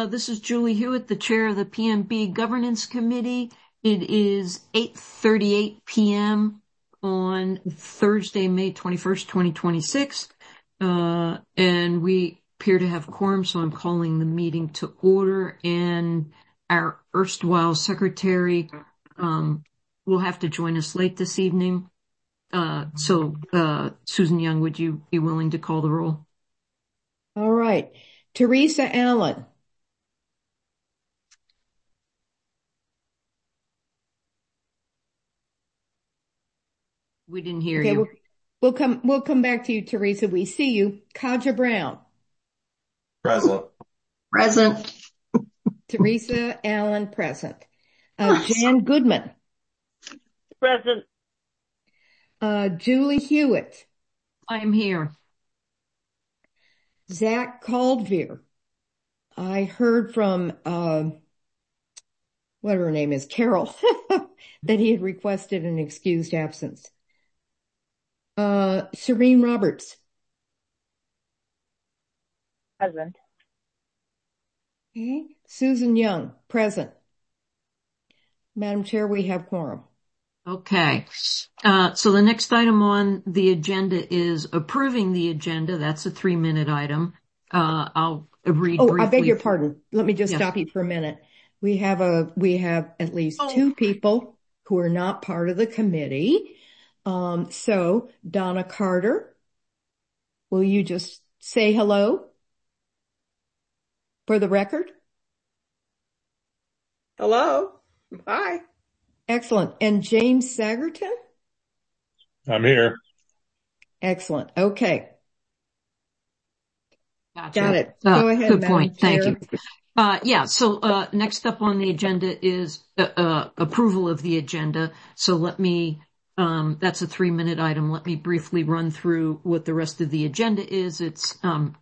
This is Julie Hewitt, the chair of the PNB Governance Committee. It is 8:38 p.m. on Thursday, May 21st, 2026. And we appear to have quorum, so I'm calling the meeting to order. And our erstwhile secretary will have to join us late this evening. Susan Young, would you be willing to call the roll? All right. Teresa Allen. We didn't hear you. We'll come back to you, Teresa. We see you. Kaja Brown. Present. Teresa Allen, present. Jan Goodman. Present. Julie Hewitt. I'm here. Zach Caldveer. I heard from, whatever her name is, Carol, that he had requested an excused absence. Serene Roberts. Present. Okay. Susan Young, present. Madam Chair, we have quorum. Okay. So the next item on the agenda is approving the agenda. That's a 3-minute item. I'll read briefly. I beg your pardon. Let me just stop you for a minute. We have at least two people who are not part of the committee. So Donna Carter, will you just say hello for the record? Hello. Hi. Excellent. And James Sagerton? I'm here. Excellent. Okay. Gotcha. Got it. Go ahead, Good Madam point. Chair. Thank you. So next up on the agenda is approval of the agenda. So that's a 3-minute item. Let me briefly run through what the rest of the agenda is. It's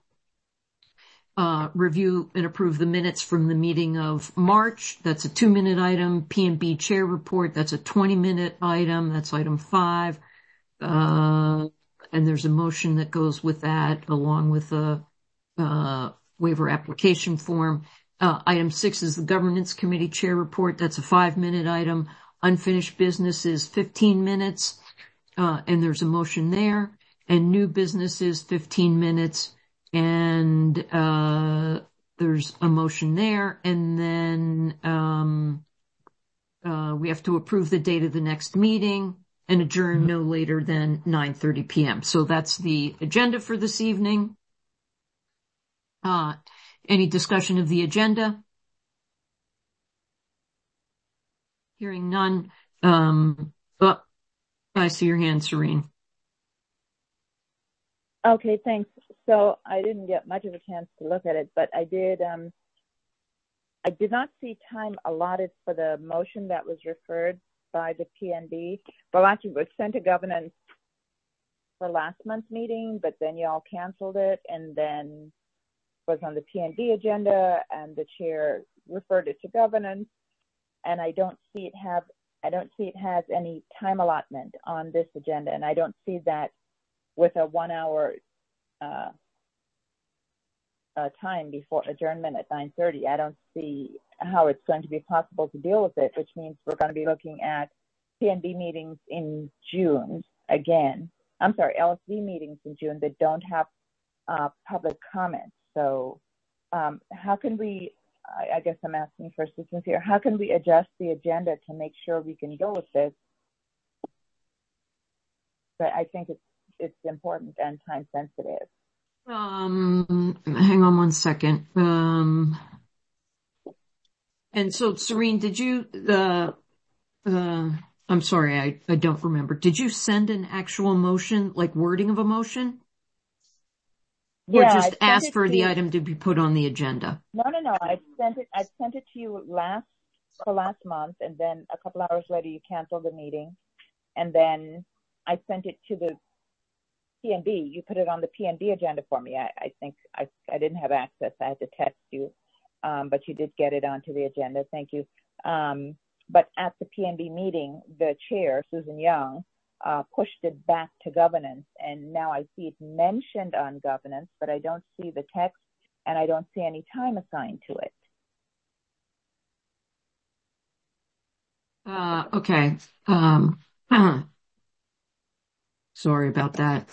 review and approve the minutes from the meeting of March. That's a 2-minute item. PNB chair report. That's a 20-minute item. That's item 5. And there's a motion that goes with that along with a waiver application form. Item 6 is the governance committee chair report. That's a 5-minute item. Unfinished business is 15 minutes. And there's a motion there. And new business is 15 minutes. And there's a motion there. And then we have to approve the date of the next meeting and adjourn no later than 9:30 p.m. So that's the agenda for this evening. Any discussion of the agenda? Hearing none. I see your hand, Serene. Okay, thanks. So I didn't get much of a chance to look at it, but I did not see time allotted for the motion that was referred by the PNB. Well, actually, it was sent to governance for last month's meeting, but then y'all canceled it, and then was on the PNB agenda, and the chair referred it to governance, and I don't see it has any time allotment on this agenda, and I don't see that with a 1-hour time before adjournment at 9:30. I don't see how it's going to be possible to deal with it, which means we're going to be looking at PNB meetings in June again. I'm sorry, LSD meetings in June that don't have public comments. So how can we, I guess I'm asking for assistance here, how can we adjust the agenda to make sure we can deal with this? But I think it's important and time sensitive. Hang on one second. And so, Serene, did you, I'm sorry, I don't remember. Did you send an actual motion, like wording of a motion? Or just ask for the item to be put on the agenda? No. I sent it to you last month, and then a couple hours later you canceled the meeting. And then I sent it to the PNB. You put it on the PNB agenda for me. I think I didn't have access. I had to text you, but you did get it onto the agenda. Thank you. But at the PNB meeting, the chair, Susan Young, pushed it back to governance, and now I see it mentioned on governance, but I don't see the text, and I don't see any time assigned to it. Okay. Sorry about that.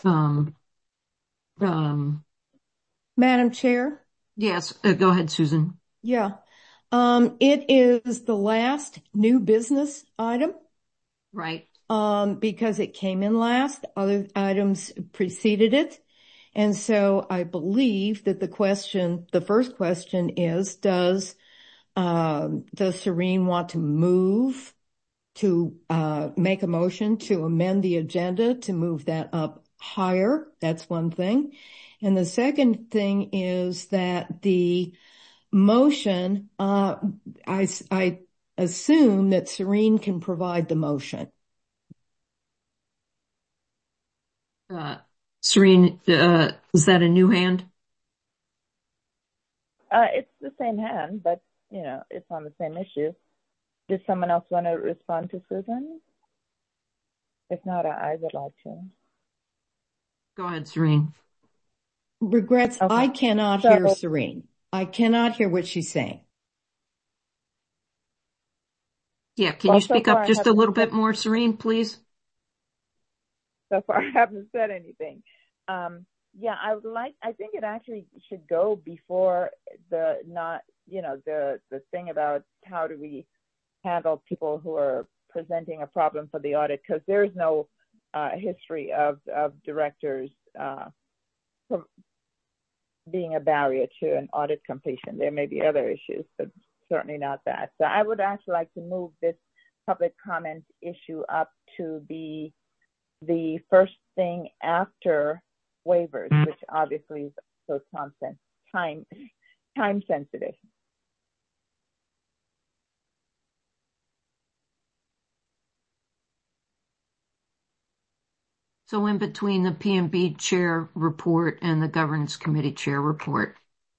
Madam Chair? Yes, go ahead, Susan. Yeah. It is the last new business item. Right. Because it came in last, other items preceded it. And so I believe that the first question is, does Serene want to move to, make a motion to amend the agenda to move that up higher? That's one thing. And the second thing is that the motion, I assume that Serene can provide the motion. Serene, is that a new hand? It's the same hand, but, it's on the same issue. Does someone else want to respond to Susan? If not, I would like to. Go ahead, Serene. Regrets, okay. I cannot hear Serene. I cannot hear what she's saying. Yeah, can you speak up just a little bit more, Serene, please? So far, I haven't said anything. I think it actually should go before the thing about how do we handle people who are presenting a problem for the audit, because there's no history of directors being a barrier to an audit completion. There may be other issues, but certainly not that. So I would actually like to move this public comment issue up to be the first thing after waivers, which obviously is so time sensitive. So in between the P&B chair report and the governance committee chair report.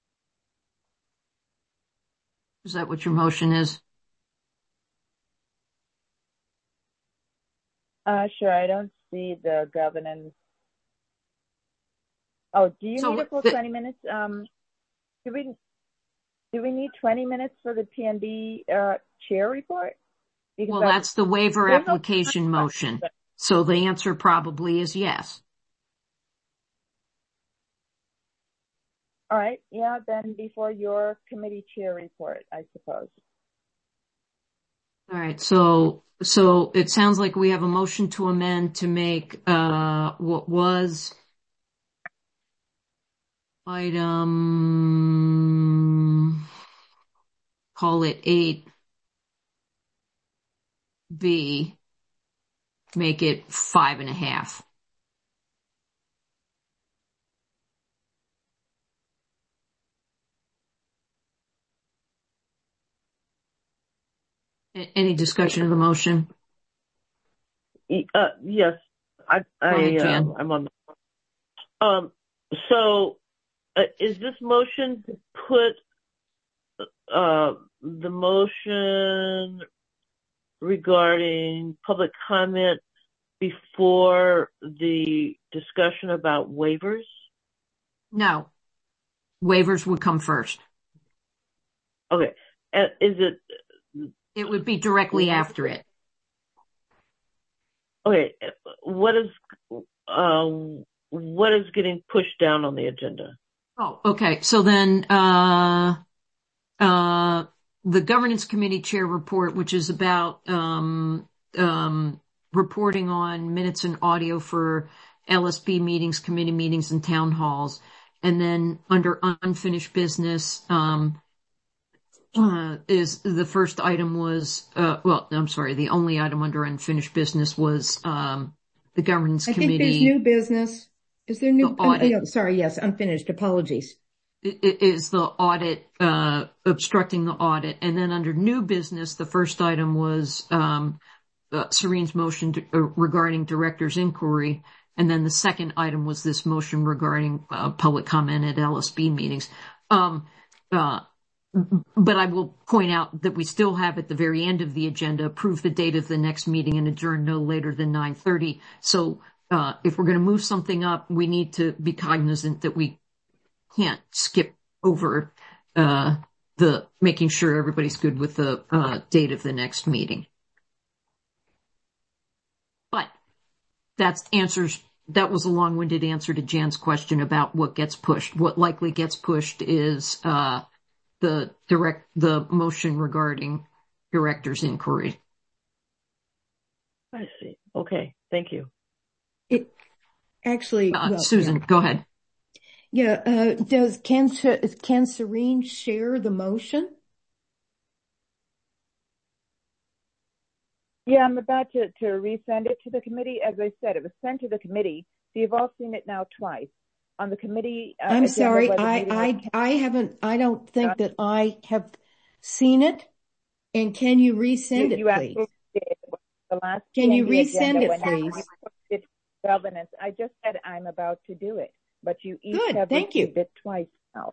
Is that what your motion is? Sure. I don't see the governance. Oh, do you need a full 20 minutes? Do we need 20 minutes for the P&B chair report? Because that's the waiver application motion. So the answer probably is yes. All right. Yeah, then before your committee chair report, I suppose. All right. So it sounds like we have a motion to amend to make what was item, call it 8B, make it 5.5. Any discussion of the motion? Yes, I'm on. So, is this motion to put the motion regarding public comment before the discussion about waivers? No, waivers would come first. Okay, and is it? It would be directly after it. Okay, what is getting pushed down on the agenda? Oh, okay. So then, the governance committee chair report, which is about, reporting on minutes and audio for LSB meetings, committee meetings, and town halls. And then under unfinished business, is the first item was, the only item under unfinished business was, the governance committee. I think there's new business. Is there new? Yes, unfinished. Apologies. Is the audit, obstructing the audit. And then under new business, the first item was, Serene's motion regarding director's inquiry. And then the second item was this motion regarding, public comment at LSB meetings. But I will point out that we still have at the very end of the agenda, approve the date of the next meeting and adjourn no later than 9:30. So, if we're going to move something up, we need to be cognizant that we can't skip over, the making sure everybody's good with the, date of the next meeting. that was a long-winded answer to Jan's question about what gets pushed. What likely gets pushed is the motion regarding director's inquiry. I see. Okay. Thank you. Susan, go ahead. Yeah. Can Serene share the motion? Yeah, I'm about to resend it to the committee. As I said, it was sent to the committee. So you've all seen it now twice. On the committee. I'm sorry. I haven't, I don't think that I have seen it. And can you resend it, please? Can you resend it, please? Governance. I just said I'm about to do it, but you each have received it twice now.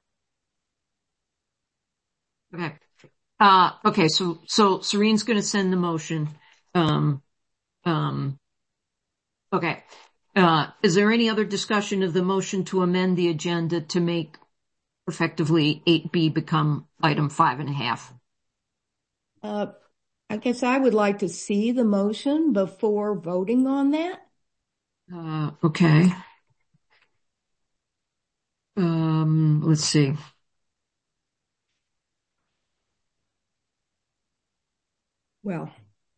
Okay. Okay. So Serene's going to send the motion. Okay. Is there any other discussion of the motion to amend the agenda to make effectively 8B become item 5.5? I guess I would like to see the motion before voting on that. Okay. Let's see. Well.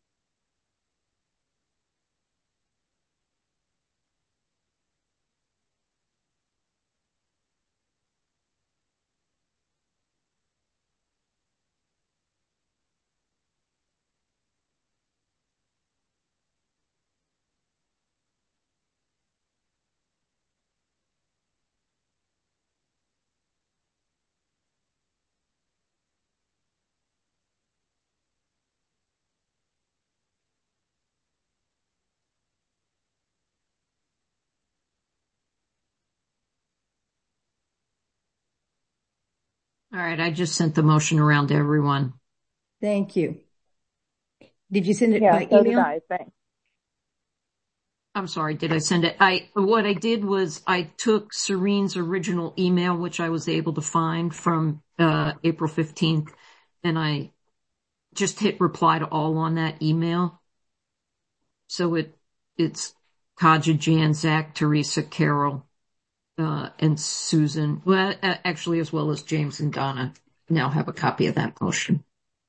All right. I just sent the motion around to everyone. Thank you. Did you send it by email? Thanks. I'm sorry. Did I send it? What I did was I took Serene's original email, which I was able to find from April 15th, and I just hit reply to all on that email. So it's Kaja, Jan, Zach, Teresa, Carol, and Susan. Well, actually, as well as James and Donna now have a copy of that motion.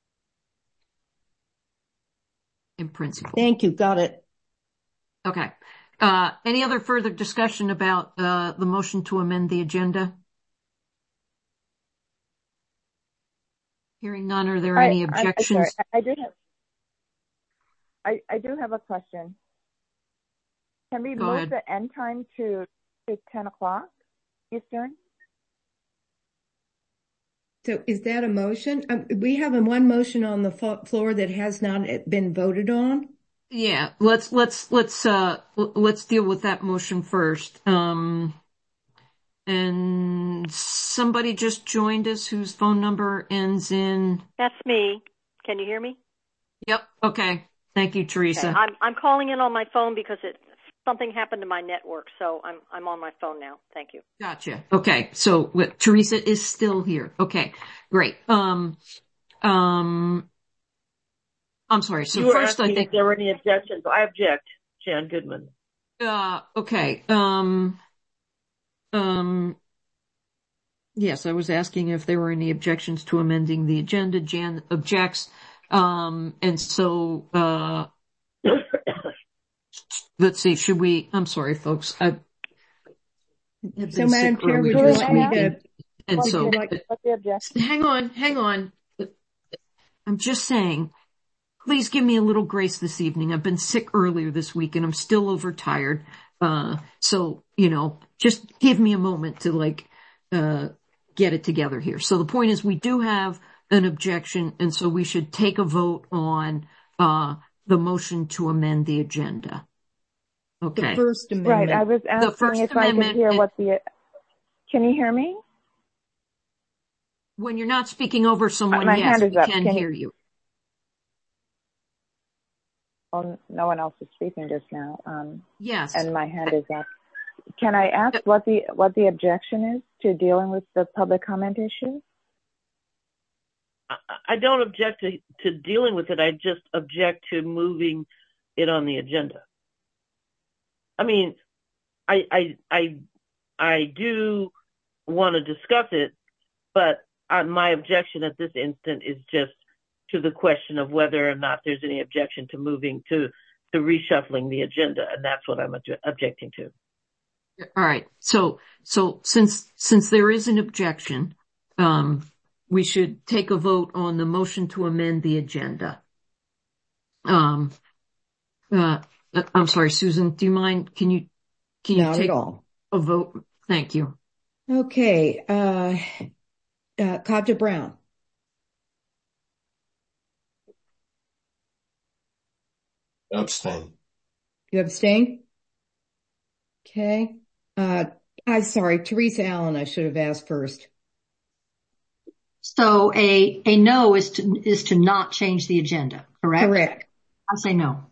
In principle. Thank you. Got it. Okay. Any other further discussion about the motion to amend the agenda? Hearing none, are there any objections? I do have a question. Can we move the end time to 10 o'clock Eastern? So is that a motion? We have one motion on the floor that has not been voted on. Yeah, let's deal with that motion first. And somebody just joined us whose phone number ends in. That's me. Can you hear me? Yep. Okay. Thank you, Teresa. Okay. I'm calling in on my phone because something happened to my network, so I'm on my phone now. Thank you. Gotcha. Okay. So Teresa is still here. Okay. Great. I'm sorry. So first, I think if there were any objections. I object, Jan Goodman. Okay. Yes, I was asking if there were any objections to amending the agenda. Jan objects. And so, let's see. Should we? I'm sorry, folks. So, Madam Chair, would you like me to? And so, hang on. I'm just saying. Please give me a little grace this evening. I've been sick earlier this week and I'm still overtired. So, just give me a moment to get it together here. So the point is we do have an objection. And so we should take a vote on, the motion to amend the agenda. Okay. The First Amendment. Right. I was asking if I could hear can you hear me? When you're not speaking over someone, yes, we can hear you. Oh, no one else is speaking just now. Yes. And my hand is up. Can I ask what the objection is to dealing with the public comment issue? I don't object to dealing with it. I just object to moving it on the agenda. I mean, I do want to discuss it, but my objection at this instant is just to the question of whether or not there's any objection to moving to reshuffling the agenda, and that's what I'm objecting to. All right. So since there is an objection, we should take a vote on the motion to amend the agenda. I'm sorry, Susan, do you mind? Can you Not take at all. a vote? Thank you. Okay. Katja Brown. Abstain. You abstain? Okay. I'm sorry, Teresa Allen, I should have asked first. So a no is to not change the agenda, correct? Correct. I say no.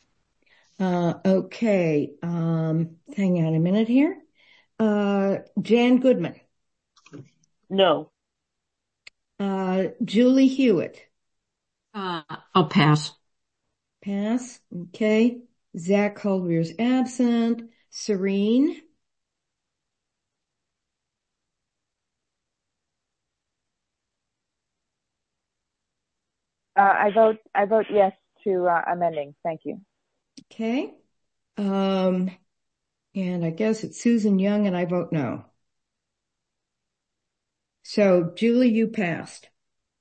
Okay. Hang on a minute here. Jan Goodman. No. Julie Hewitt. I'll pass. Pass. Okay. Zach Calder's absent. Serene. I vote yes to amending. Thank you. Okay. And I guess it's Susan Young and I vote no. So Julie, you passed.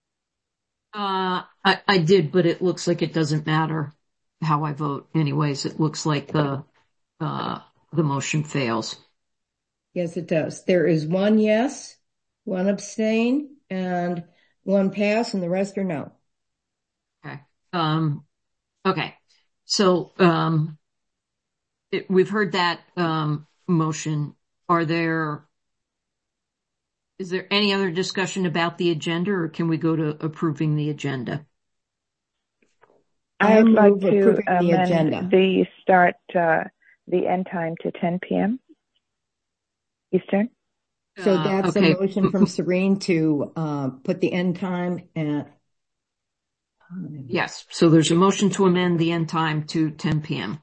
I did, but it looks like it doesn't matter how I vote. Anyways, it looks like the motion fails. Yes, it does. There is one yes, one abstain, and one pass, and the rest are no. Okay. Okay. So, we've heard that, motion. Is there any other discussion about the agenda, or can we go to approving the agenda? I would like to the agenda. The end time to 10 p.m. Eastern. So that's okay. a motion from Serene to put the end time at... Yes. So there's a motion to amend the end time to 10 p.m.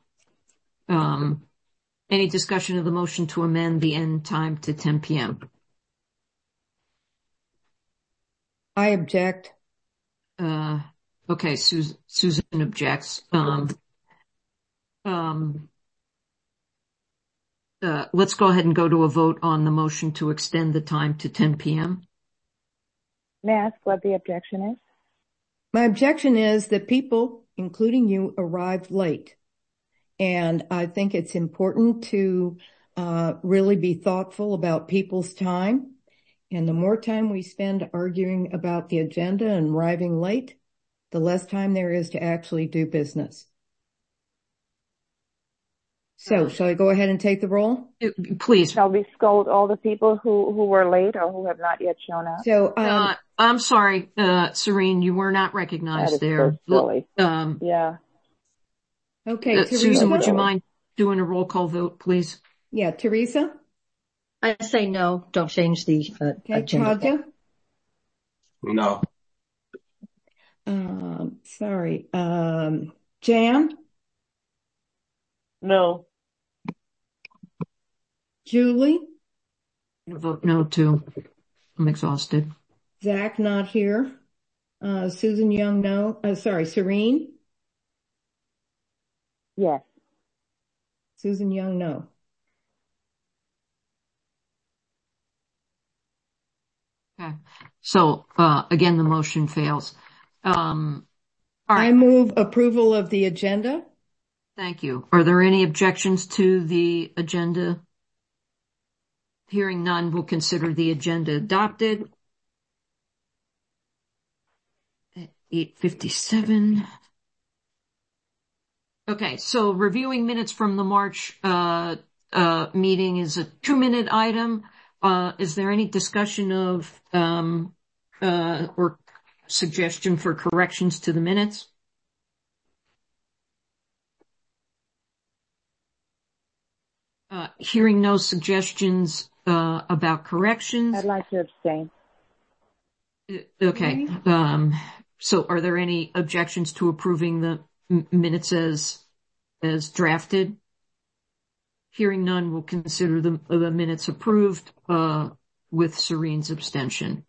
Any discussion of the motion to amend the end time to 10 p.m.? I object. Okay. Susan objects. Let's go ahead and go to a vote on the motion to extend the time to 10 p.m. May I ask what the objection is? My objection is that people, including you, arrived late. And I think it's important to really be thoughtful about people's time. And the more time we spend arguing about the agenda and arriving late, the less time there is to actually do business. So, shall I go ahead and take the roll? Please. Shall we scold all the people who were late or who have not yet shown up? So, I'm sorry, Serene, you were not recognized there. So silly. Yeah. Okay, Teresa. Susan, would you mind doing a roll call vote, please? Yeah, Teresa? I say no, don't change the agenda. Katja? No. Sorry. Jan? No. Julie? I vote no, too. I'm exhausted. Zach, not here. Susan Young, no. Serene? Yes. Susan Young, no. Okay. So, again, the motion fails. All right. I move approval of the agenda. Thank you. Are there any objections to the agenda? Hearing none, we'll consider the agenda adopted. 8:57. Okay, so reviewing minutes from the March meeting is a 2-minute item. Is there any discussion of or suggestion for corrections to the minutes? Hearing no suggestions about corrections. I'd like to abstain. Okay. So are there any objections to approving the minutes as drafted? Hearing none, we'll consider the minutes approved with Serene's abstention.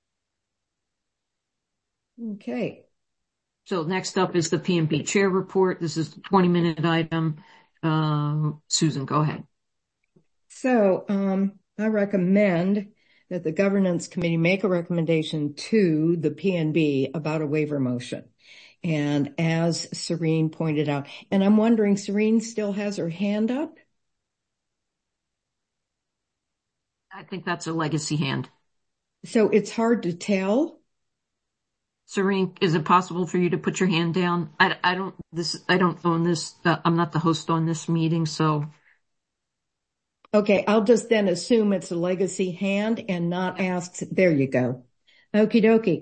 Okay. So next up is the PMB chair report. This is a 20-minute item. Susan, go ahead. So I recommend that the governance committee make a recommendation to the PNB about a waiver motion. And as Serene pointed out, and I'm wondering, Serene still has her hand up? I think that's a legacy hand. So it's hard to tell. Serene, is it possible for you to put your hand down? I don't own this. I'm not the host on this meeting, so. Okay, I'll just then assume it's a legacy hand and not ask. There you go. Okie dokie.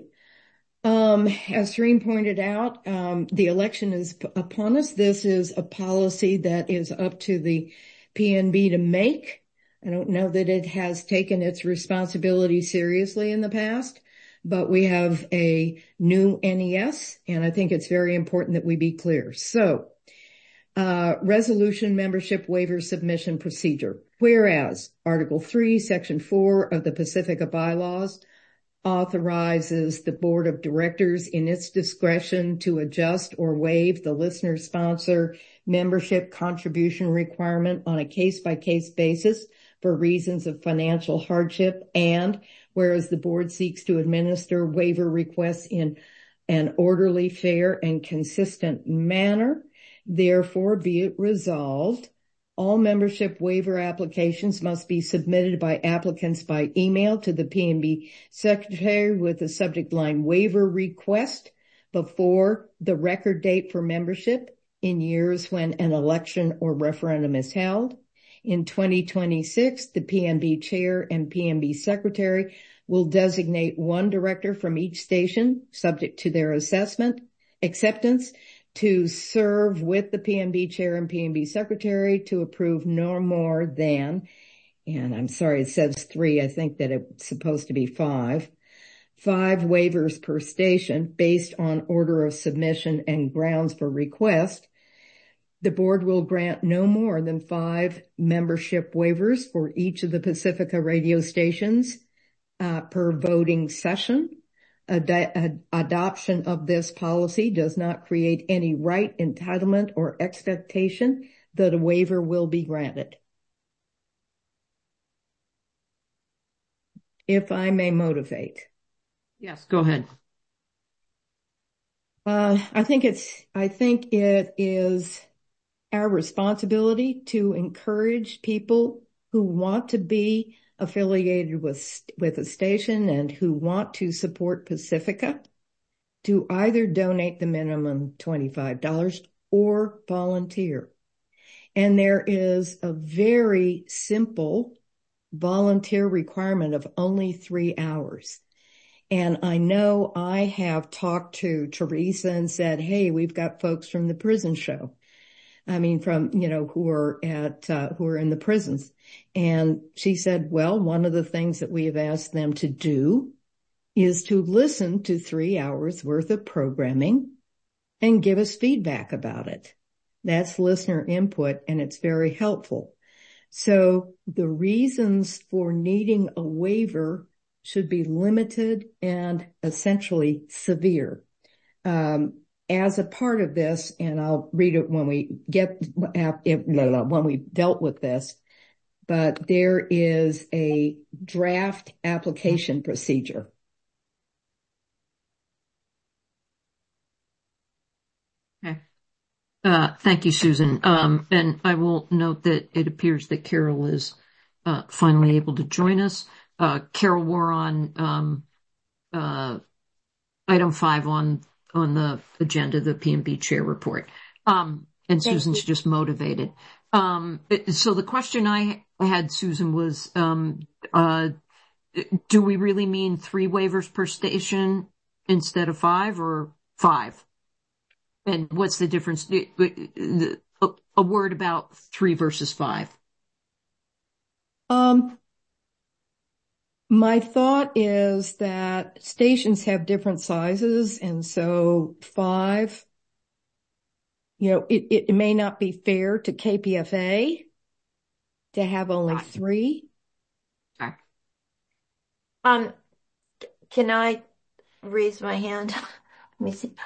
As Serene pointed out, the election is upon us. This is a policy that is up to the PNB to make. I don't know that it has taken its responsibility seriously in the past, but we have a new NES, and I think it's very important that we be clear. So, resolution membership waiver submission procedure. Whereas Article 3, Section 4 of the Pacifica bylaws authorizes the board of directors in its discretion to adjust or waive the listener sponsor membership contribution requirement on a case-by-case basis for reasons of financial hardship, and whereas the board seeks to administer waiver requests in an orderly, fair, and consistent manner, therefore be it resolved, all membership waiver applications must be submitted by applicants by email to the PNB secretary with the subject line waiver request before the record date for membership in years when an election or referendum is held. In 2026, the PNB chair and PNB secretary will designate one director from each station, subject to their acceptance, to serve with the PNB chair and PNB secretary to approve no more than, and I'm sorry, it says 3, I think that it's supposed to be 5 waivers per station based on order of submission and grounds for request. The board will grant no more than 5 membership waivers for each of the Pacifica radio stations per voting session. Adoption of this policy does not create any right, entitlement, or expectation that a waiver will be granted. If I may motivate. Yes, go ahead. I think it is our responsibility to encourage people who want to be affiliated with a station and who want to support Pacifica to either donate the minimum $25 or volunteer. And there is a very simple volunteer requirement of only 3 hours. And I know I have talked to Teresa and said, hey, we've got folks from the prison show. I mean, from, who are in the prisons. And she said, well, one of the things that we have asked them to do is to listen to 3 hours worth of programming and give us feedback about it. That's listener input, and it's very helpful. So the reasons for needing a waiver should be limited and essentially severe. As a part of this, and I'll read it when we when we dealt with this, but there is a draft application procedure. Okay. Thank you, Susan. And I will note that it appears that Carol is finally able to join us. Carol, we're on item 5 on the agenda, the PNB chair report. And Susan's just motivated. So the question I had, Susan, was, do we really mean 3 waivers per station instead of 5 or 5? And what's the difference? A word about 3 versus 5. My thought is that stations have different sizes, and so 5, it may not be fair to KPFA to have only 3. Okay. Can I raise my hand? Let me see.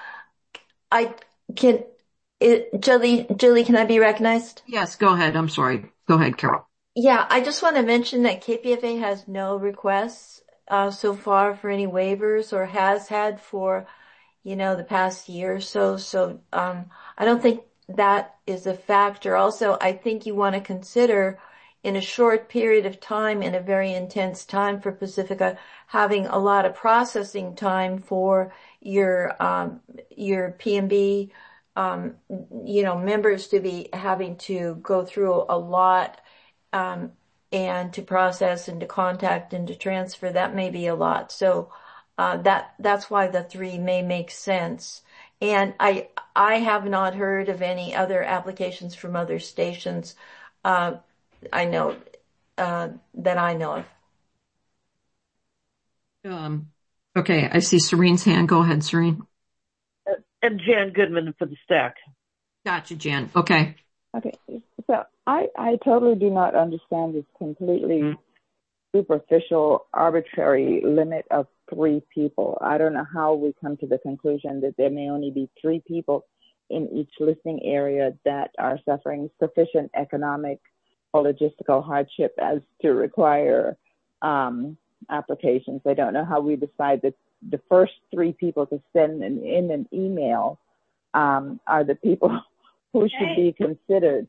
Julie, can I be recognized? Yes, go ahead. I'm sorry. Go ahead, Carol. Yeah, I just want to mention that KPFA has no requests so far for any waivers, or has had for, the past year or so. So I don't think that is a factor. Also, I think you want to consider, in a short period of time, in a very intense time for Pacifica, having a lot of processing time for your PMB members to be having to go through a lot, and to process and to contact and to transfer. That may be a lot. So that's why the 3 may make sense. And I have not heard of any other applications from other stations that I know of. Okay, I see Serene's hand. Go ahead, Serene. And Jan Goodman for the stack. Gotcha, Jan. Okay. Okay, so I totally do not understand this completely superficial, arbitrary limit of 3 people. I don't know how we come to the conclusion that there may only be 3 people in each listening area that are suffering sufficient economic or logistical hardship as to require applications. I don't know how we decide that the first 3 people to send in an email are the people who should be considered.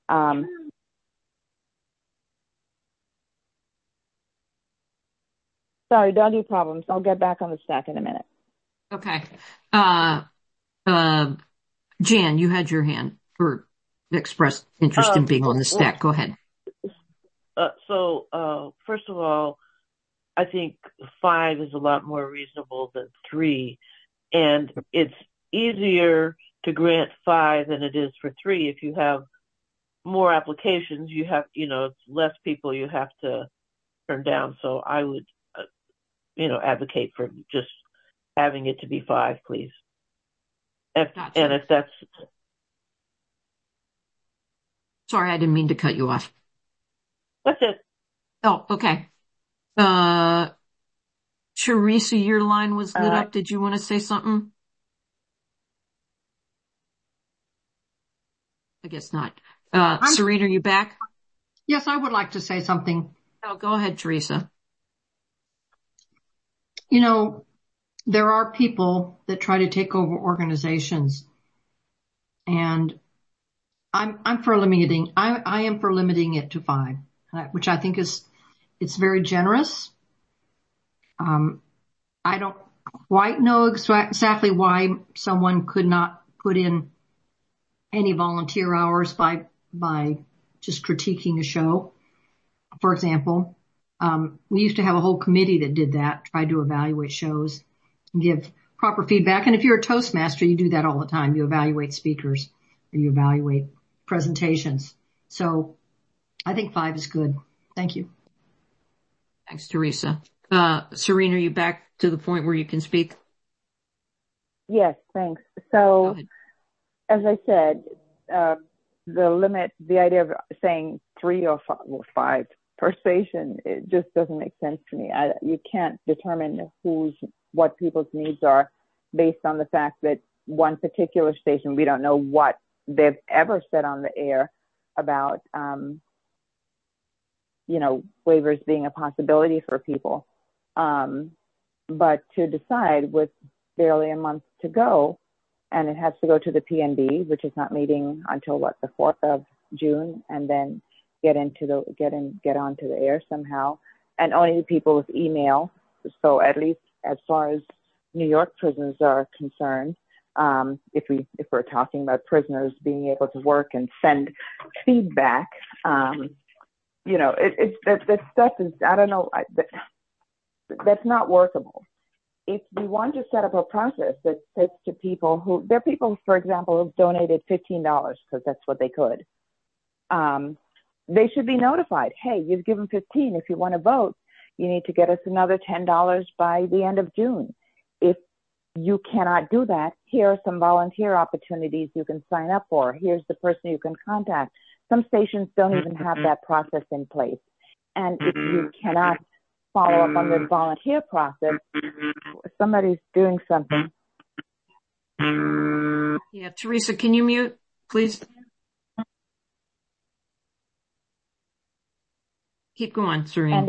Sorry, doggy problems. I'll get back on the stack in a minute. Okay. Jan, you had your hand or expressed interest in being on the stack. Go ahead. So first of all, I think 5 is a lot more reasonable than 3, and it's easier to grant 5 than it is for 3. If you have more applications, you have, it's less people you have to turn down. So I would, advocate for just having it to be 5, please. Gotcha. And if that's... Sorry, I didn't mean to cut you off. That's it. Oh, okay. Teresa, your line was lit up. Did you want to say something? I guess not. Serena, are you back? Yes, I would like to say something. Oh, go ahead, Teresa. There are people that try to take over organizations, and I'm for limiting. I am for limiting it to 5, which I think it's very generous. I don't quite know exactly why someone could not put in any volunteer hours by just critiquing a show. For example, we used to have a whole committee that did that, tried to evaluate shows and give proper feedback. And if you're a Toastmaster, you do that all the time. You evaluate speakers or you evaluate presentations. So I think 5 is good. Thank you. Thanks, Teresa. Serena, are you back to the point where you can speak? Yes, thanks. So, as I said, the idea of saying 3 or 5 per station, it just doesn't make sense to me. You can't determine what people's needs are based on the fact that one particular station, we don't know what they've ever said on the air about, waivers being a possibility for people. But to decide with barely a month to go, and it has to go to the PNB, which is not meeting until the 4th of June, and then get onto the air somehow, and only the people with email. So at least as far as New York prisons are concerned, if we're talking about prisoners being able to work and send feedback, that stuff is, I don't know, that's not workable. If we want to set up a process that says to people there are people, for example, who've donated $15 because that's what they could. They should be notified. Hey, you've given $15. If you want to vote, you need to get us another $10 by the end of June. If you cannot do that, here are some volunteer opportunities you can sign up for. Here's the person you can contact. some stations don't even have that process in place. And if you cannot follow up on the volunteer process, somebody's doing something. Yeah, Teresa, can you mute, please? Keep going, Serene.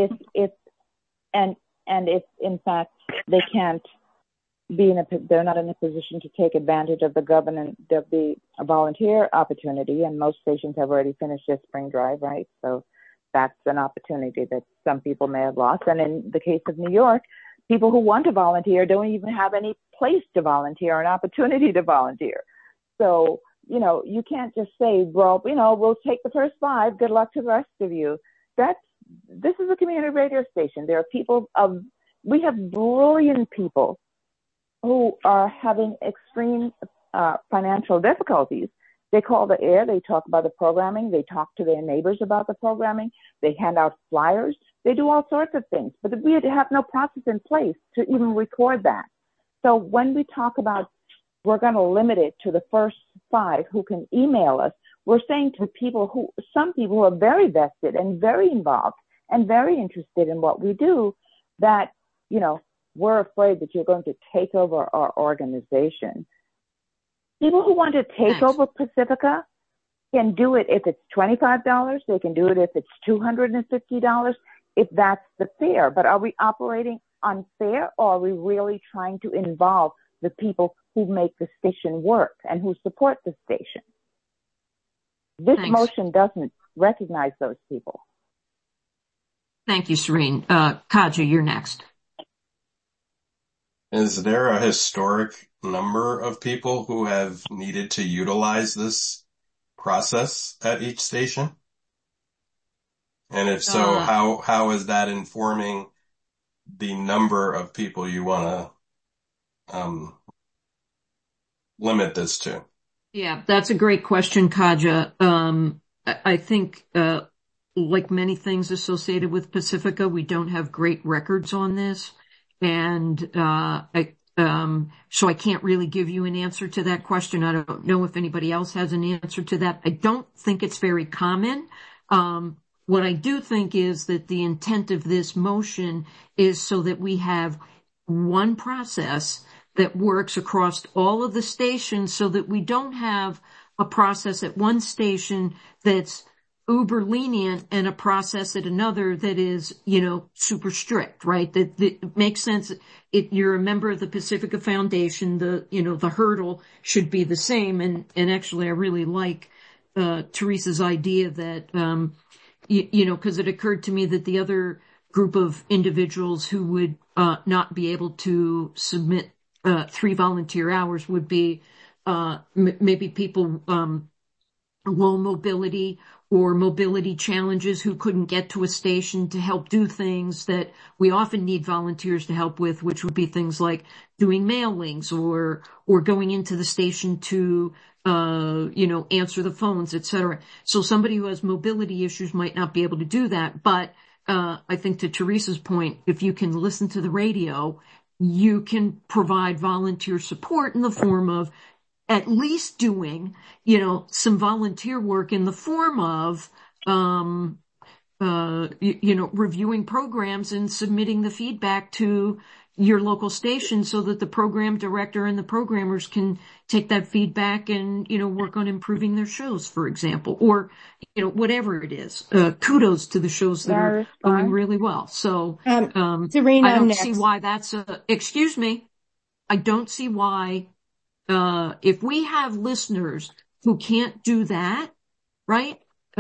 And if in fact they can't they're not in a position to take advantage of the volunteer opportunity, and most stations have already finished their spring drive, right? So that's an opportunity that some people may have lost. And in the case of New York, people who want to volunteer don't even have any place to volunteer, an opportunity to volunteer. So, you can't just say, well, we'll take the first 5. Good luck to the rest of you. This is a community radio station. There are we have brilliant people who are having extreme financial difficulties. They call the air, they talk about the programming, they talk to their neighbors about the programming, they hand out flyers, they do all sorts of things, but we have no process in place to even record that. So when we talk about we're going to limit it to the first 5 who can email us, we're saying to some people who are very vested and very involved and very interested in what we do, that, we're afraid that you're going to take over our organization. People who want to take over Pacifica can do it if it's $25. They can do it if it's $250, if that's the fare. But are we operating unfair, or are we really trying to involve the people who make the station work and who support the station? This motion doesn't recognize those people. Thank you, Serene. Kaja, you're next. Is there a historic number of people who have needed to utilize this process at each station? And if so, how is that informing the number of people you want to limit this to? Yeah, that's a great question, Kaja. I think, like many things associated with Pacifica, we don't have great records on this. And, so I can't really give you an answer to that question. I don't know if anybody else has an answer to that. I don't think it's very common. What I do think is that the intent of this motion is so that we have one process that works across all of the stations, so that we don't have a process at one station that's uber lenient and a process at another that is, super strict, right? That makes sense. If you're a member of the Pacifica Foundation, the hurdle should be the same. And actually I really like, Teresa's idea that, cause it occurred to me that the other group of individuals who would, not be able to submit, 3 volunteer hours would be, maybe people, low mobility or mobility challenges who couldn't get to a station to help do things that we often need volunteers to help with, which would be things like doing mailings or going into the station to, answer the phones, et cetera. So somebody who has mobility issues might not be able to do that. But, I think to Teresa's point, if you can listen to the radio, you can provide volunteer support in the form of at least doing, some volunteer work in the form of, reviewing programs and submitting the feedback to your local station so that the program director and the programmers can take that feedback and, work on improving their shows, for example, or, whatever it is. Kudos to the shows that are going really well. So, Serena, I don't see why excuse me. I don't see why, if we have listeners who can't do that, right?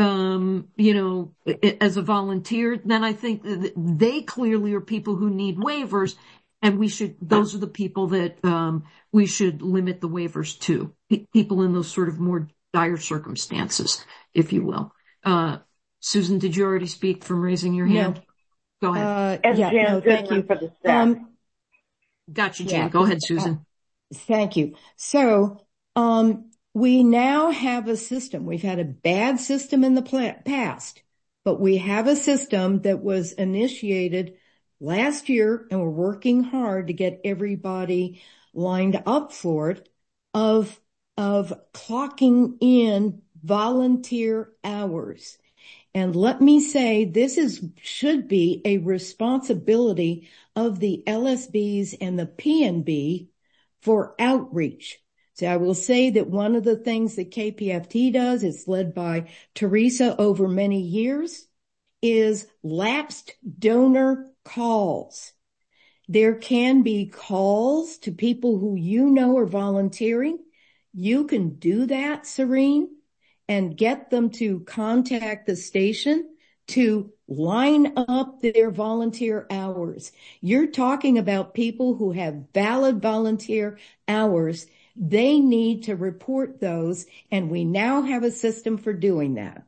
As a volunteer, then I think that they clearly are people who need waivers, and those are the people that, we should limit the waivers to. People in those sort of more dire circumstances, if you will. Susan, did you already speak from raising your hand? No. Go ahead. Thank you for the staff. Gotcha, Jan. Go ahead, Susan. Thank you. So, we now have a system. We've had a bad system in the past, but we have a system that was initiated last year, and we're working hard to get everybody lined up for it, of clocking in volunteer hours. And let me say, this should be a responsibility of the LSBs and the PNB for outreach. So I will say that one of the things that KPFT does, it's led by Teresa over many years, is lapsed donor calls. There can be calls to people who you know are volunteering. You can do that, Serene, and get them to contact the station to line up their volunteer hours. You're talking about people who have valid volunteer hours. They need to report those, and we now have a system for doing that.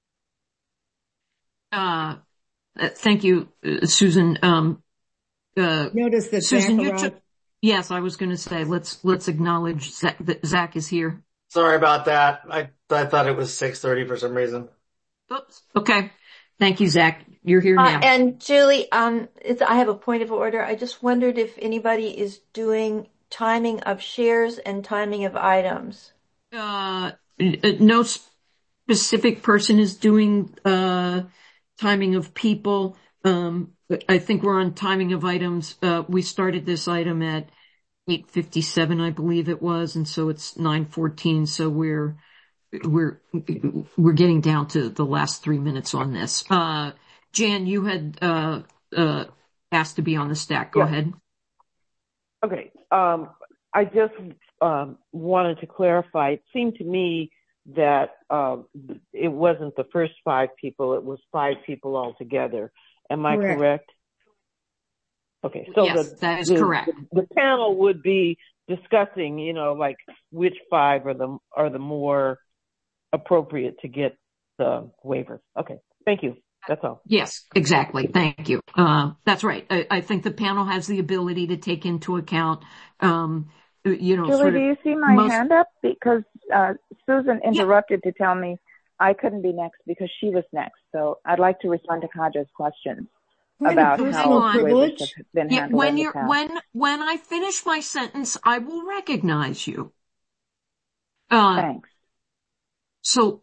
Thank you, Susan. Notice that Susan, yes, I was going to say, let's acknowledge that Zach is here. Sorry about that. I thought it was 6:30 for some reason. Oops. Okay. Thank you, Zach. You're here now. And Julie, I have a point of order. I just wondered if anybody is doing timing of shares and timing of items. No specific person is doing timing of people. I think we're on timing of items. We started this item at 8:57, I believe it was, and so it's 9:14. So we're getting down to the last 3 minutes on this. Jan, you had asked to be on the stack. Go ahead. Okay. I just wanted to clarify. It seemed to me that it wasn't the first 5 people; it was 5 people altogether. Am I correct? Okay, so yes, that is correct. The panel would be discussing, like which 5 are the more appropriate to get the waiver. Okay, thank you. That's all. Yes, exactly. Thank you. That's right. I think the panel has the ability to take into account, Julie, do you see my hand up? Because Susan interrupted to tell me I couldn't be next because she was next. So I'd like to respond to Kaja's questions about how waivers have been handled in the past. When I finish my sentence, I will recognize you. Thanks. So,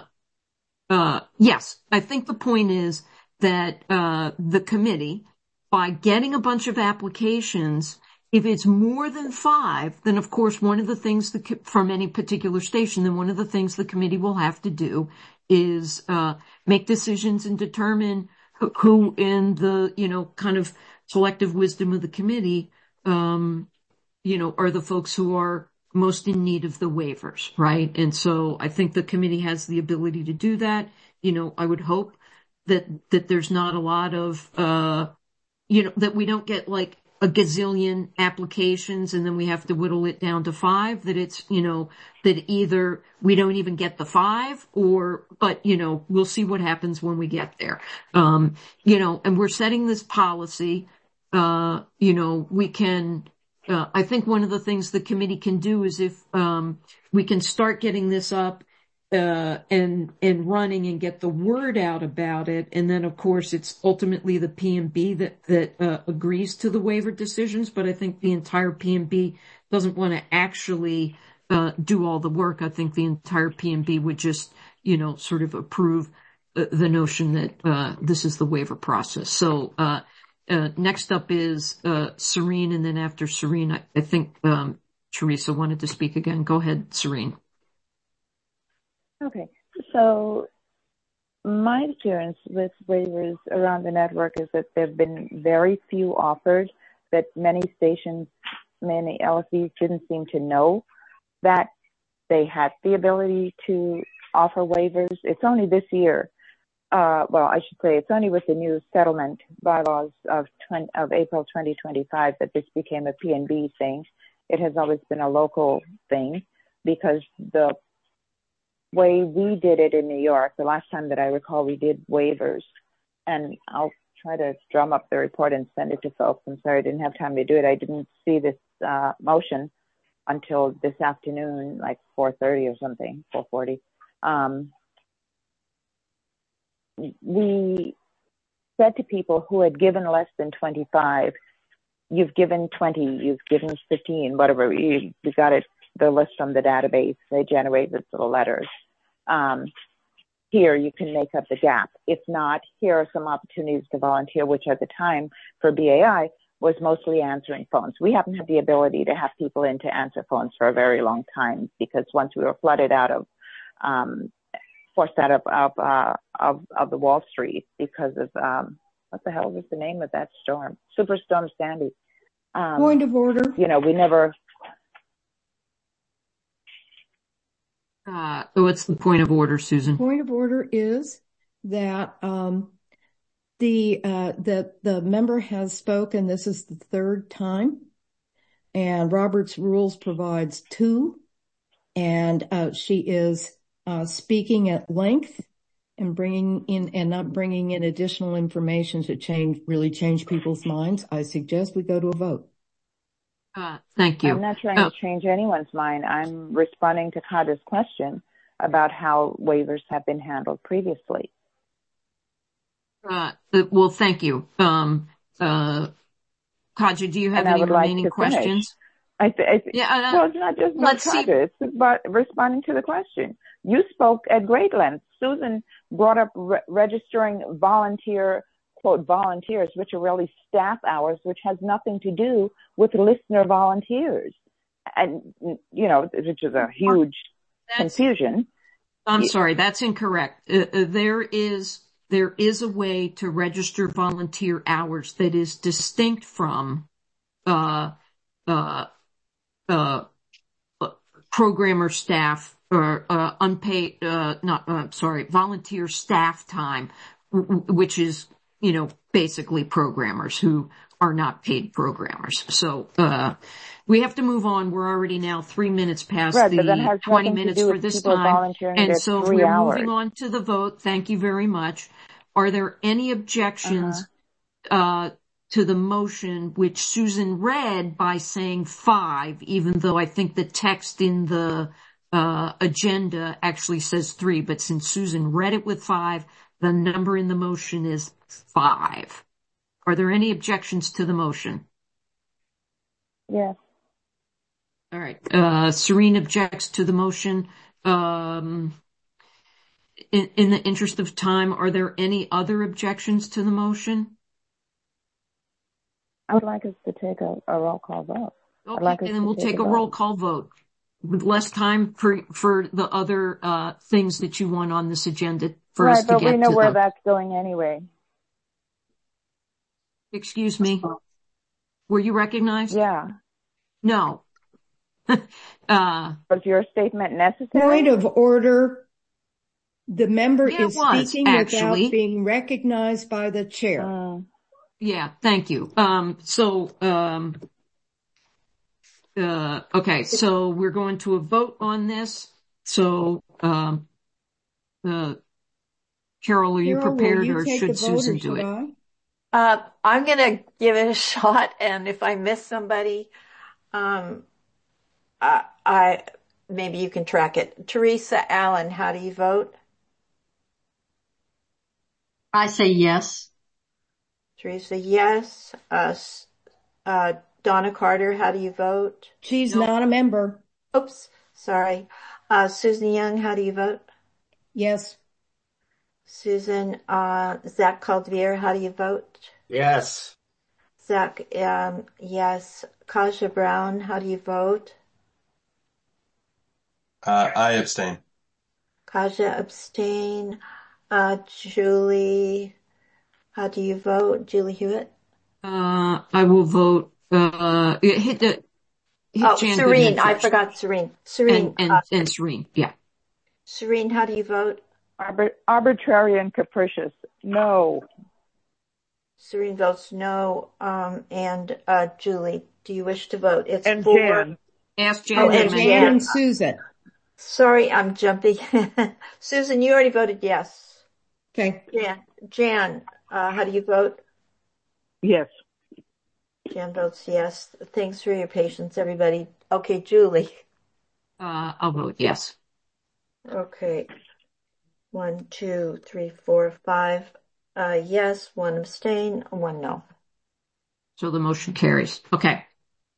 yes, I think the point is that the committee, by getting a bunch of applications, if it's more than 5, then of course one of the things from any particular station, then one of the things the committee will have to do is make decisions and determine who in the, kind of collective wisdom of the committee, are the folks who are most in need of the waivers, right? And so I think the committee has the ability to do that. I would hope that there's not a lot of, that we don't get like a gazillion applications and then we have to whittle it down to 5, that it's, that either we don't even get the 5 but we'll see what happens when we get there. And we're setting this policy, we can, I think one of the things the committee can do is if, we can start getting this up, and running and get the word out about it. And then of course it's ultimately the PMB that agrees to the waiver decisions. But I think the entire PMB doesn't want to actually, do all the work. I think the entire PMB would just, sort of approve the notion that, this is the waiver process. So, next up is, Serene. And then after Serene, I think, Teresa wanted to speak again. Go ahead, Serene. Okay, so my experience with waivers around the network is that there have been very few offered, that many stations, many LSBs didn't seem to know that they had the ability to offer waivers. It's only this year, I should say it's only with the new settlement bylaws of April 2025 that this became a PNB thing. It has always been a local thing because the way we did it in New York, the last time that I recall we did waivers, and I'll try to drum up the report and send it to folks. I'm sorry I didn't have time to do it. I didn't see this motion until this afternoon, like 4:30 or something, 4:40. We said to people who had given less than 25, you've given 20, you've given 15, whatever, we got it, the list from the database. They generate this little letters. here you can make up the gap. If not, here are some opportunities to volunteer, which at the time for BAI was mostly answering phones. We haven't had the ability to have people in to answer phones for a very long time, because once we were flooded out of, forced out of the Wall Street because of, what the hell was the name of that storm? Superstorm Sandy. Point of order. We never. What's the point of order, Susan? Point of order is that the member has spoken. This is the third time, and Robert's Rules provides 2, and she is speaking at length and not bringing in additional information to really change people's minds. I suggest we go to a vote. Thank you. I'm not trying to change anyone's mind. I'm responding to Kadra's question about how waivers have been handled previously. Well, thank you. Kadra, do you have any remaining questions? Well, it's not just about Kadra. It's about responding to the question. You spoke at great length. Susan brought up registering quote, volunteers, which are really staff hours, which has nothing to do with listener volunteers. And, which is a huge confusion. I'm sorry, that's incorrect. There is a way to register volunteer hours that is distinct from programmer staff or unpaid, volunteer staff time, which is, basically programmers who are not paid programmers. So we have to move on. We're already now 3 minutes past the 20 minutes for this time. And so if we're moving on to the vote, thank you very much. Are there any objections to the motion which Susan read by saying 5, even though I think the text in the agenda actually says 3, but since Susan read it with 5, the number in the motion is 5. Are there any objections to the motion? Yes. All right. Serene objects to the motion. In the interest of time, are there any other objections to the motion? I would like us to take a roll call vote. Okay, then we'll take a roll call vote with less time for the other things that you want on this agenda for us to get to. Right, but we know where that's going anyway. Excuse me? Were you recognized? Yeah. No. Was your statement necessary? Point of order. The member is speaking without being recognized by the chair. Yeah, thank you. Okay, so we're going to a vote on this. So, Carol, are you prepared, or should Susan do it? I'm going to give it a shot, and if I miss somebody, maybe you can track it. Teresa Allen, how do you vote? I say yes. Teresa, yes. Donna Carter, how do you vote? She's not a member. Oops, sorry. Susan Young, how do you vote? Yes. Susan, Zach Caldevier, how do you vote? Yes. Zach, yes. Kaja Brown, how do you vote? I abstain. Kaja abstain. Julie, how do you vote? Julie Hewitt? I will vote, hit Serene, I forgot Serene. Serene. And Serene, yeah. Serene, how do you vote? Arbitrary and capricious. No. Serene votes no. And Julie, do you wish to vote? It's and 4. Jan. Ask Jan. Oh, and Jan and Susan. Sorry, I'm jumping. Susan, you already voted yes. Okay. Jan, how do you vote? Yes. Jan votes yes. Thanks for your patience, everybody. Okay, Julie. I'll vote yes. Okay. 1, 2, 3, 4, 5. Yes, 1 abstain, 1 no. So the motion carries. Okay.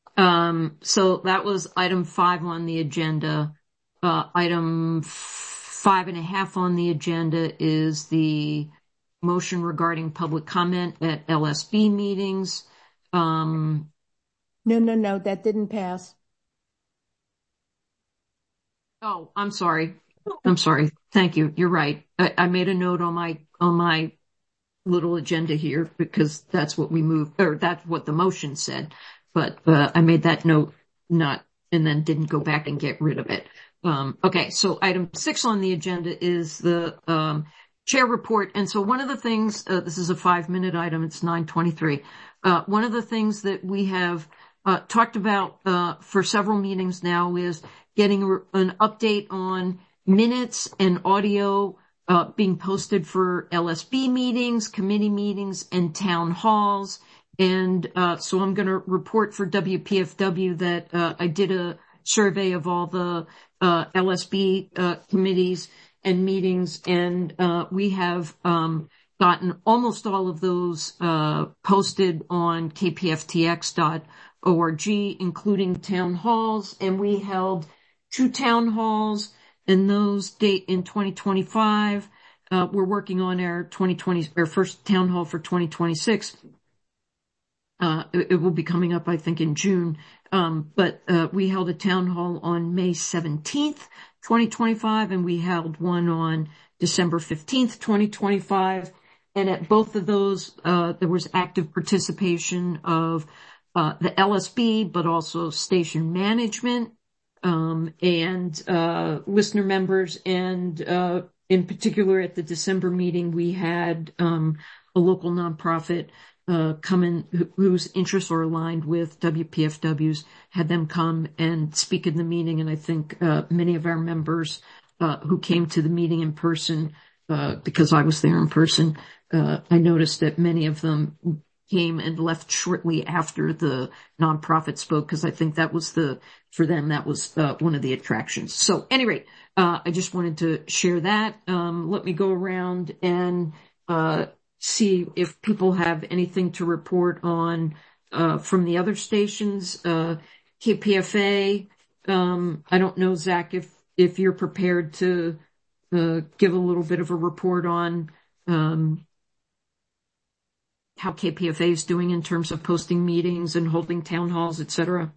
So that was item 5 on the agenda. Item 5.5 on the agenda is the motion regarding public comment at LSB meetings. No, that didn't pass. Oh, I'm sorry. Thank you. You're right. I made a note on my little agenda here because that's what we moved, or that's what the motion said. But I made that note and then didn't go back and get rid of it. Okay, so item 6 on the agenda is the chair report. And so one of the things, this is a 5-minute item, it's 9:23. One of the things that we have talked about for several meetings now is getting an update on minutes and audio being posted for LSB meetings, committee meetings, and town halls. And so I'm going to report for WPFW that I did a survey of all the LSB committees and meetings, and we have gotten almost all of those posted on kpftx.org, including town halls, and we held 2 town halls, and those date in 2025. We're working on our first town hall for 2026. It will be coming up, I think, in June. But we held a town hall on May 17th, 2025, and we held one on December 15th, 2025. And at both of those, there was active participation of the LSB, but also station management, and listener members. And in particular, at the December meeting, we had a local nonprofit come in whose interests are aligned with WPFW's, had them come and speak in the meeting. And I think many of our members who came to the meeting in person, because I was there in person, I noticed that many of them came and left shortly after the nonprofit spoke, because I think that was for them, that was one of the attractions. So at any rate, I just wanted to share that. Let me go around and see if people have anything to report on from the other stations. KPFA, I don't know, Zach, if you're prepared to give a little bit of a report on how KPFA is doing in terms of posting meetings and holding town halls, etc.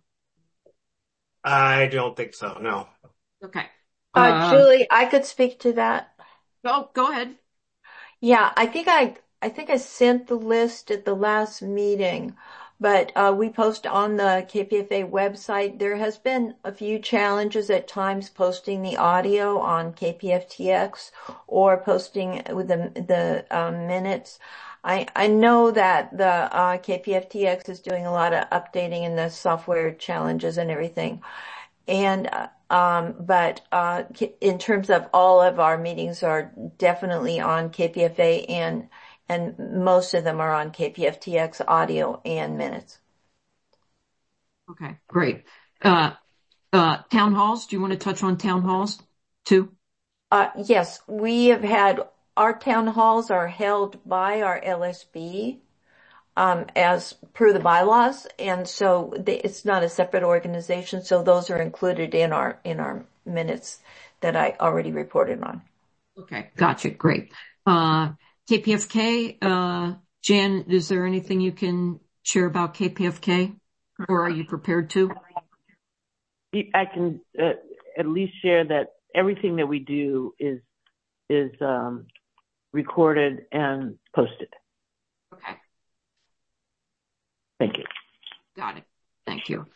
I don't think so, no. Okay. Julie, I could speak to that. Oh, go ahead. Yeah, I think I sent the list at the last meeting, but we post on the KPFA website. There has been a few challenges at times posting the audio on KPFTX or posting with the minutes. I know that the KPFTX is doing a lot of updating in the software challenges and everything. And but in terms of all of our meetings are definitely on KPFA, and most of them are on KPFTX audio and minutes. Okay, great. Town halls, do you want to touch on town halls too? Yes, we have had, our town halls are held by our LSB as per the bylaws, and so it's not a separate organization, so those are included in our minutes that I already reported on. Okay, gotcha, great. KPFK, Jan, is there anything you can share about KPFK, or are you prepared to? I can at least share that everything that we do is recorded and posted. Okay. Thank you. Got it. Thank you.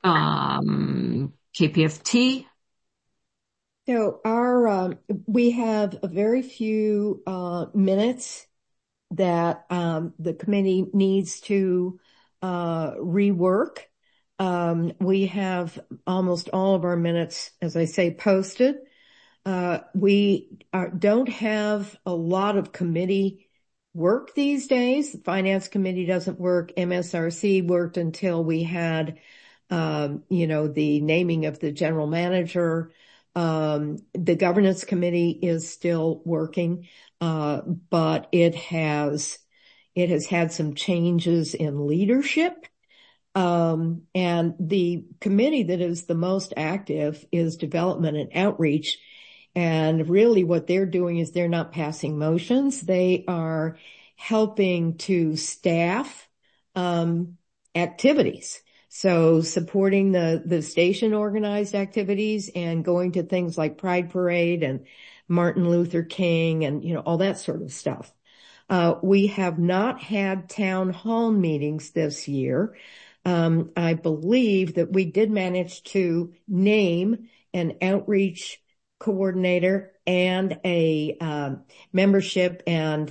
KPFT. So we have a very few minutes that the committee needs to rework. We have almost all of our minutes, as I say, posted. We don't have a lot of committee work these days. The Finance Committee doesn't work. MSRC worked until we had, the naming of the general manager. The Governance Committee is still working, but it has had some changes in leadership. And the committee that is the most active is Development and Outreach. And really what they're doing is they're not passing motions. They are helping to staff activities. So supporting the station organized activities and going to things like Pride Parade and Martin Luther King and, all that sort of stuff. We have not had town hall meetings this year. I believe that we did manage to name an outreach coordinator and a membership and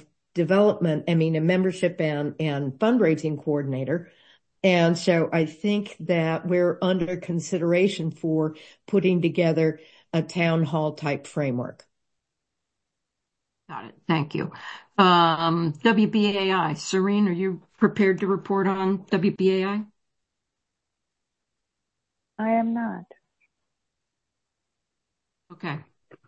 fundraising coordinator. And so I think that we're under consideration for putting together a town hall type framework. Got it. Thank you. WBAI. Serene, are you prepared to report on WBAI? I am not. Okay.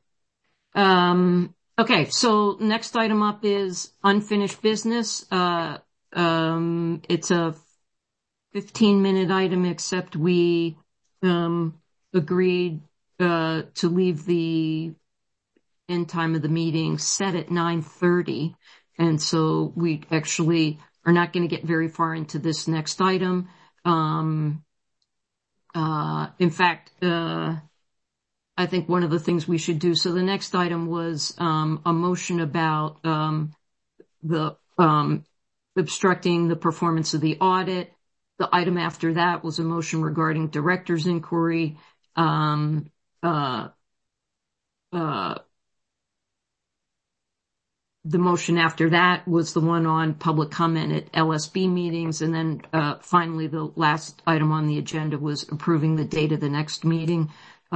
Okay. So next item up is unfinished business. It's a 15-minute item, except we agreed to leave the end time of the meeting set at 9:30. And so we actually are not going to get very far into this next item. In fact, I think one of the things we should do, so the next item was a motion about the obstructing the performance of the audit. The item after that was a motion regarding director's inquiry. The motion after that was the one on public comment at LSB meetings. And then finally, the last item on the agenda was approving the date of the next meeting.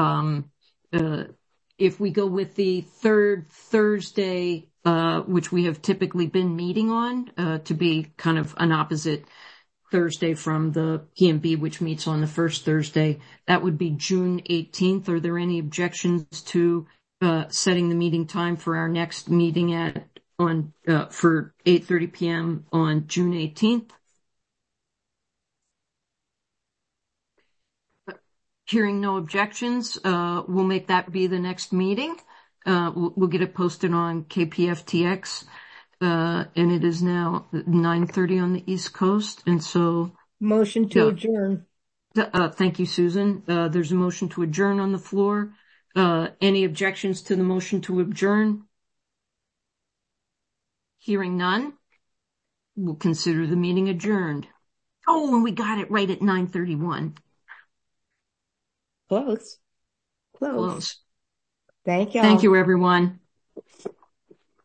If we go with the third Thursday, which we have typically been meeting on, to be kind of an opposite Thursday from the PMB, which meets on the first Thursday, that would be June 18th. Are there any objections to setting the meeting time for our next meeting for 8:30 p.m. on June 18th? Hearing no objections, we'll make that be the next meeting. We'll get it posted on KPFTX, and it is now 9:30 on the East Coast. And so motion to adjourn. Thank you, Susan. There's a motion to adjourn on the floor. Any objections to the motion to adjourn? Hearing none, we'll consider the meeting adjourned. Oh, and we got it right at 9:31. Close. Close. Thank you. Thank you, everyone.